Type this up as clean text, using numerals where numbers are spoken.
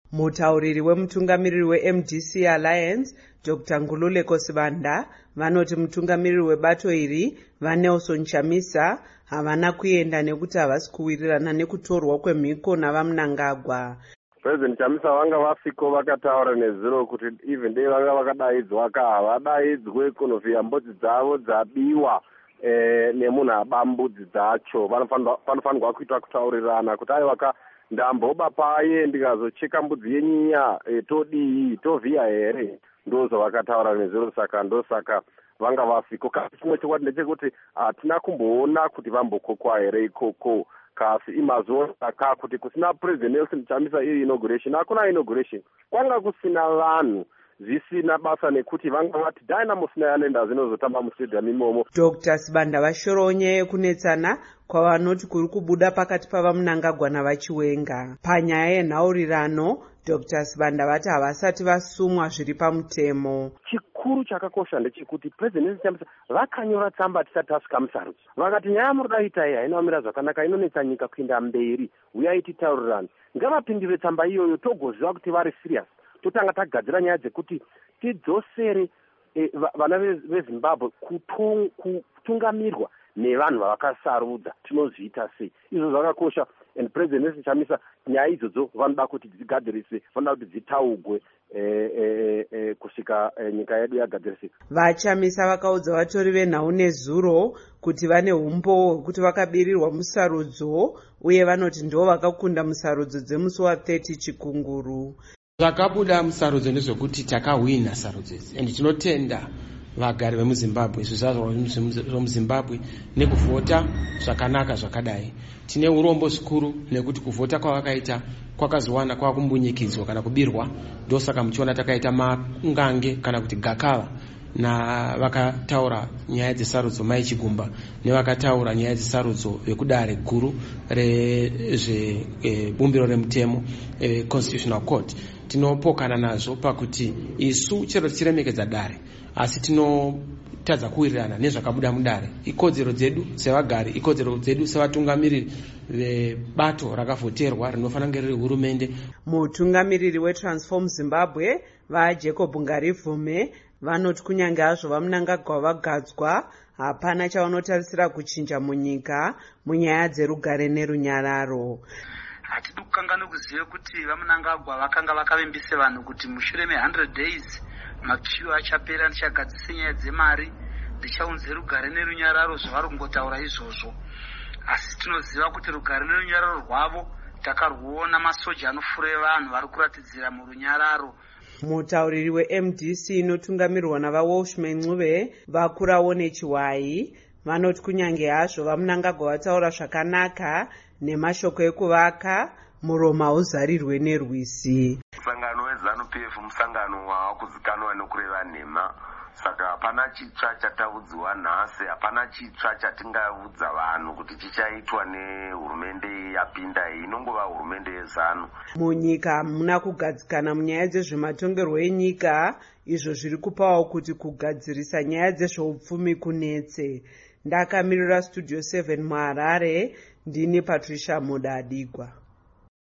Mutauriri wemutungamiriri weMDC Alliance, Dr. Ngululeko Sibanda, vanoti mutungamiriri webato iri vaNelson Chamisa havana kuenda nekuti havasi kuwirirana nekutorwa kwemhiko navaMnangagwa. President Chamisa vanga vasiko vakataura nezuro kuti even dei vanga vakadaidzwa havadaidzwe kunovhiya mbudzi dzavo dzabiwa nemunhu aba mbudzi dzacho. Panofanirwa kuitwa kutaurirana kuti aiwa ndamboba paye ndikazocheka mbudzi yenyinya todii tovhiya here, ndozvavakataura nezuro. Saka ndosaka vanga vasiko. Kasi chimwe chokwadi ndechekuti hatina kumboona kuti vambokokwa here ikoko. Kasi imazuva saka kuti kusina President Nelson Chamisa iri inauguration, hakuna inauguration. Kwanga kusina vanhu zvisina basa nekuti vanga vati Dynamo sina yalenda zinozotamba mustadium imomo. Dr. Sibanda vashorowo nyaya yekunetsana kwavanoti kuri kubuda pakati pavaMnangagwa navaChiwenga. Panyaya yenhaurirano, Dr. Sibanda vati havasati vasumwa zviri pamutemo. Chikuru chakakosha ndechekuti President Chamisa vakanyora tsamba tisati tasvika musarudzo. Vakati nyaya murudaita iyi haina kumira zvakanaka, inonetsa nyika kuenda mberi, uyai titaurirane. Ngavapindure tsamba iyoyo togoziva kuti vari serious. Totanga tagadzira nyaya dzekuti tidzosere vana veZimbabwe kutungamirwa nevanhu vavakasarudza. Tinozviita sei? Izvo zvakakosha. And President Chamisa nyaya idzodzo vanoda kuti dzigadzirise, vanoda kuti dzitaugwe kusvika nyika yedu yagadzirisika. VaChamisa vakaudza vatori venhau nezuro kuti vane umbo hwekuti vakabirirwa musarudzo uye vanoti ndo vakakunda musarudzo dzemusi wa30 Chikunguru. Zvakabuda musarudzo ndezvekuti takahwina sarudzo idzi, and tinotenda vagari vemuZimbabwe, zvizvarwa zvemuZimbabwe nekuvhota zvakanaka zvakadai. Tine urombo zvikuru nekuti kuvhota kwavakaita kwakazowana kwakumbunyikidzwa kana kubirwa, ndosaka muchiona takaita mangange kana kuti gakava na vakataura nyaya dzesarudzo Mai Chigumba nevakataura nyaya dzesarudzo vekudare guru rezvebumbiro remutemo Constitutional Court. Tinopokana nazvo pakuti isu chero tichiremekedza dare asi tinotadza kuwirirana nezvakabuda mudare. Ikodzero dzedu sevagari, ikodzero dzedu sevatungamiriri vebato rakavhoterwa rinofanira kunge riri hurumende. Mutungamiriri weTransform Zimbabwe vaJacob Ngarivume vanoti kunyange hazvo vaMnangagwa vagadzwa, hapana chavanotarisira kuchinja munyika munyaya dzerugare nerunyararo. Hatidi kukangana kuziva kuti vaMnangagwa vakanga vakavimbise vanhu kuti mushure me100 days mapfiro achapera ndichagadzise nyaya dzemari, ndichaunze rugare nerunyararo zvavari kungotaura izvozvo. Asi tinoziva kuti rugare nerunyararo rwavo takarwuona masoja anofure vanhu vari kuratidzira murunyararo. Mutauriri weMDC inotungamirwa navaWalshman Ncube vakurawo nechiwayi vanoti kunyange hazvo vaMnangagwa vataura zvakanaka nemashoko ekuvaka, muromo hauzarirwe nerwisi. Musangano weZANU-PF musangano wakuzikanwa nekureva nhema. Saka hapana chitsva chataudziwa nhasi, hapana chitsva chatingaudza vanhu kuti chichaitwa nehurumende yapinda iyi, inongova hurumende yeZANU. Munyika hamuna kugadzikana munyaya dzezvematongerwo enyika, izvo zviri kupawo kuti kugadzirisa nyaya dzezveupfumi kunetse. Ndakamirira Studio 7 muHarare, ndini Patricia Mudadigwa.